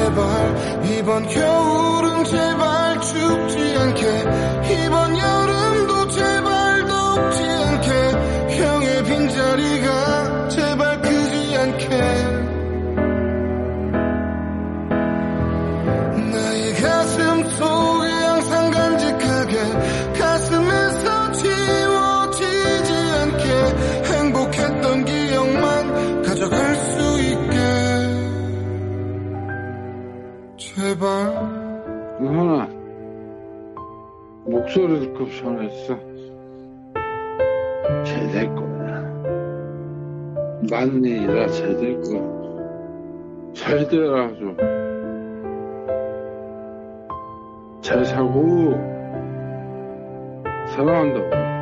제발 이번 겨울은 제발 춥지 않게 이번 여름도 제발 덥지 않게 형의 빈자리가 제발 크지 않게 나의 가슴 속에 항상 간직하게 가슴에서 지워지지 않게 행복했던 기억만 가져갈 수 있게 제발. 은환아, 목소리도 급 변했어. 잘 될 거야. 맞는 일이라 잘 될 거야. 잘 되라 좀. 잘 살고 사랑한다고.